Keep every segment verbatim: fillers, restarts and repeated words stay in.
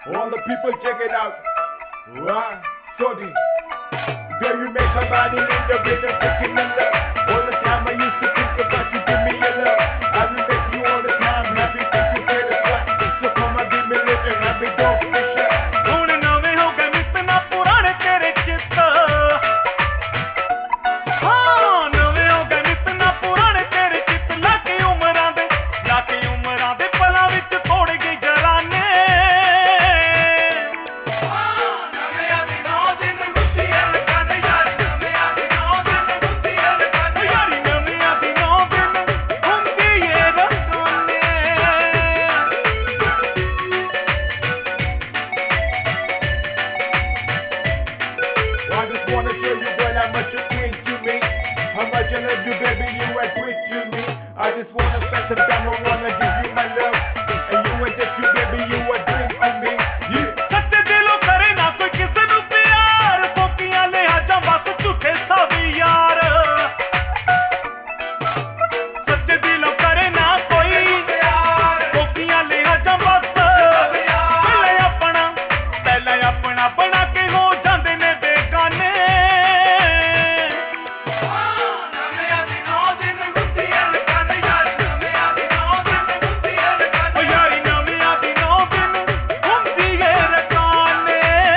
All the people check it out. Wow, Sodi. Girl, you make my body need the rhythm, taking the love. All the time I used to think about you, give me your love. I will make you all the time, happy that you feel the sweat. So come and give me living, happy don't be shy. ਹੁਣ ਨਵੇਂ ਹੋ ਗਏ ਮਿੱਤਨਾ ਪੁਰਾਣੇ ਤੇਰੇ ਚਿੱਤ ਹਾਂ ਨਵੇਂ ਹੋ ਗਏ ਮਿੱਤਨਾ ਪੁਰਾਣੇ ਤੇਰੇ ਚਿੱਤ ਲਾ ਕੇ ਉਮਰਾਂ ਦੇ ਲਾ ਕੇ ਉਮਰਾਂ ਦੇ ਪਲਾਂ ਵਿੱਚ ਤੋੜ ਗਈ ਜਲਾਨੇ ਨਵਿਆਂ ਦੀ ਨੌ ਦਿਨ ਗੁੱਤੀਆਂ ਲਗਾਉਂਦੇ ਯਾਰ ਨਵਿਆਂ ਦੀ ਨੌ ਦਿਨ ਗੁੱਤੀਆਂ ਲਗਾਉਂਦੇ ਯਾਰੀ ਨਵਿਆਂ ਦੀ ਨੌ ਦਿਨ ਹੁੰਦੀ ਏ ਰਸਾਨੇ I just wanna show you, girl, how much you mean to me. How much I love you, baby, you admit to me. I just wanna spend some time, I wanna give you my love. And you ain't just you, baby, you a dream of me. Yeah. ਸੱਚੇ ਦਿਲੋਂ ਕਰੇ ਨਾ ਕੋਈ ਕਿਸੇ ਨੂੰ ਪਿਆਰ ਫੋਕੀਆਂ ਲਿਹਾਜ਼ਾਂ ਬਸ ਝੂਠੇ ਸਾਵੀ ਯਾਰ ਸੱਚੇ ਦਿਲੋਂ ਕਰੇ ਨਾ ਕੋਈ ਪਿਆਰ ਫੋਕੀਆਂ ਲਿਹਾਜ਼ਾਂ ਬਸ ਪਹਿਲਾਂ ਆਪਣਾ ਪਹਿਲਾਂ ਆਪਣਾ ਬਣਾ ਕੇ ਹੋ ਜਾਂਦੇ ਨੇ ਬੇਗਾਨੇ ਨਵਿਆਂ ਦੀ ਨੌ ਦਿਨ ਗੁੱਤੀਆਂ ਲਗਾਉਂਦੇ ਯਾਰ ਨਵਿਆਂ ਦੀ ਨੌ ਦਿਨ ਗੁੱਤੀਆਂ ਲਗਾਉਂਦੇ ਯਾਰੀ ਨਵਿਆਂ ਦੀ ਨੌ ਦਿਨ ਹੁੰਦੀ ਏ ਰਕਾਨੇ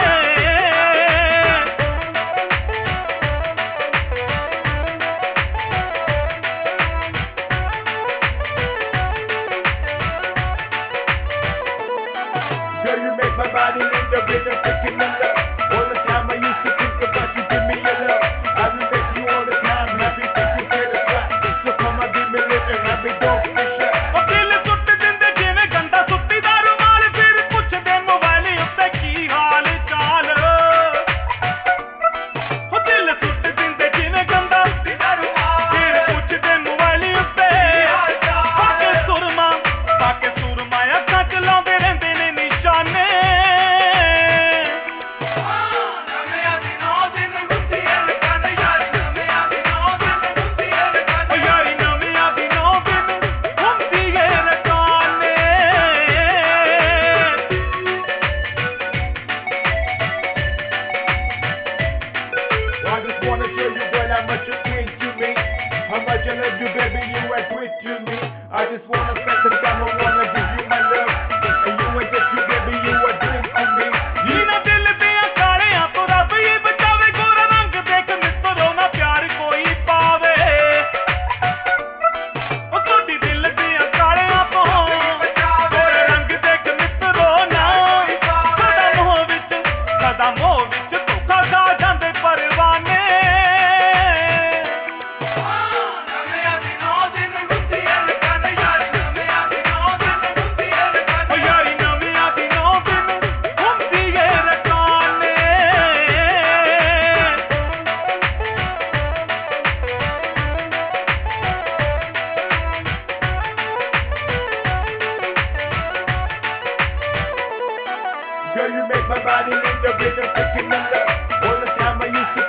Girl, you make my body need the rhythm, taking the love. All the time I used to think about you, give me your love. I will make you all the time, happy that you feel the sweat. So come and give me living, happy don't be shy. ਉਹ ਦਿਲ ਸੁੱਟ ਦਿੰਦੇ ਜਿਵੇਂ ਗੰਦਾ ਸੁੱਟੀ ਦਾ ਰੁਮਾਲ ਫਿਰ ਪੁੱਛਦੇ ਮੋਬਾਈਲ ਉੱਤੇ ਕੀ ਹਾਲ ਚਾਲ ਉਹ ਦਿਲ ਸੁੱਟ ਦਿੰਦੇ ਜਿਵੇਂ ਗੰਦਾ ਸੁੱਟੀ ਦਾ ਰੁਮਾਲ ਫਿਰ ਪੁੱਛਦੇ ਮੋਬਾਈਲ ਉੱਤੇ ਪਾ ਕੇ ਸੁਰਮਾ ਪਾ ਕੇ ਸੁਰਮਾ ਅੱਖਾਂ ਚ ਲਾਉਂਦੇ ਰਹਿੰਦੇ ਨੇ ਨਿਸ਼ਾਨੇ ਨਵਿਆਂ ਦੀ ਨੌ ਦਿਨ ਗੁੱਤੀਆਂ ਲਗਾਉਂਦੇ ਯਾਰ ਨਵਿਆਂ ਦੀ ਨੌ ਦਿਨ ਗੁੱਤੀਆਂ ਲਗਾਉਂਦੇ ਯਾਰੀ ਨਵਿਆਂ ਦੀ ਨੌ ਦਿਨ ਹੁੰਦੀ ਏ ਰਕਾਨੇ I just wanna show you, girl, how much you mean to me. How much I love you, baby, you admit to me. I just wanna spend some time, I wanna give you my love. And you ain't just you, baby, you a dream of me. ਇਹਨਾਂ ਦਿਲ ਦੀਆਂ ਕਾਲਿਆਂ ਤੋਂ ਰੱਬ ਹੀ ਬਚਾਵੇ ਗੋਰਾ ਰੰਗ ਦੇਖ ਮਿੱਤਰੋ ਨਾ ਪਿਆਰ ਕੋਈ ਪਾਵੇ ਉਹ ਤੁਹਾਡੀ ਦਿਲ ਦੀਆਂ ਕਾਲਿਆਂ ਤੋਂ ਗੋਰਾ ਰੰਗ ਦੇਖ ਮਿੱਤਰੋ ਨਾ ਸਦਾ ਮੋਹ ਵਿੱਚ ਸਦਾ ਮੋਹ ਵਿੱਚ ਧੋਖਾ ਖਾ ਜਾਂਦੇ ਪਰਵਾਨੇ ਨਵਿਆਂ ਦੀ ਨੌ ਦਿਨ ਗੁੱਤੀਆਂ ਲਗਾਉਂਦੇ ਯਾਰ ਨਵਿਆਂ ਦੀ ਨੌ ਦਿਨ ਗੁੱਤੀਆਂ ਲਗਾਉਂਦੇ ਯਾਰੀ ਨਵਿਆਂ ਦੀ ਨੌ ਦਿਨ ਹੁੰਦੀ ਏ ਰਕਾਨੇ Girl, you make my body need the rhythm, taking the love. All the time I used to